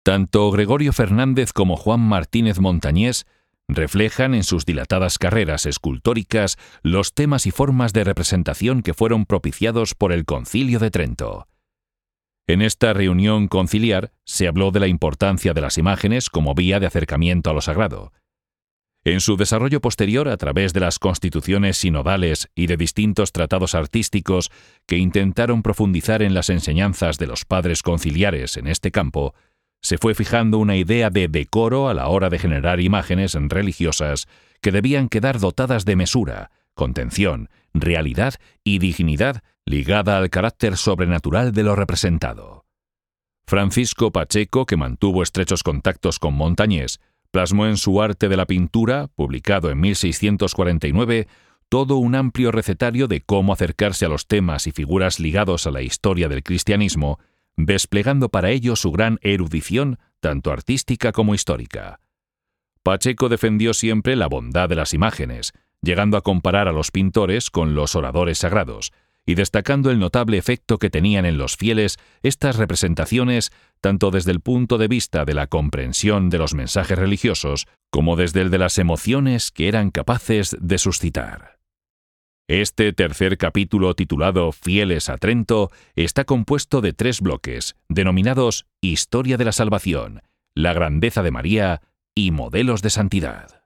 Tanto Gregorio Fernández como Juan Martínez Montañés reflejan en sus dilatadas carreras escultóricas los temas y formas de representación que fueron propiciados por el Concilio de Trento. En esta reunión conciliar se habló de la importancia de las imágenes como vía de acercamiento a lo sagrado. En su desarrollo posterior, a través de las constituciones sinodales y de distintos tratados artísticos que intentaron profundizar en las enseñanzas de los padres conciliares en este campo, se fue fijando una idea de decoro a la hora de generar imágenes religiosas que debían quedar dotadas de mesura, contención, realidad y dignidad ligada al carácter sobrenatural de lo representado. Francisco Pacheco, que mantuvo estrechos contactos con Montañés, plasmó en su Arte de la Pintura, publicado en 1649, todo un amplio recetario de cómo acercarse a los temas y figuras ligados a la historia del cristianismo, desplegando para ello su gran erudición, tanto artística como histórica. Pacheco defendió siempre la bondad de las imágenes, llegando a comparar a los pintores con los oradores sagrados, y destacando el notable efecto que tenían en los fieles estas representaciones, tanto desde el punto de vista de la comprensión de los mensajes religiosos, como desde el de las emociones que eran capaces de suscitar. Este tercer capítulo, titulado Fieles a Trento, está compuesto de 3 bloques, denominados Historia de la Salvación, la grandeza de María y modelos de santidad.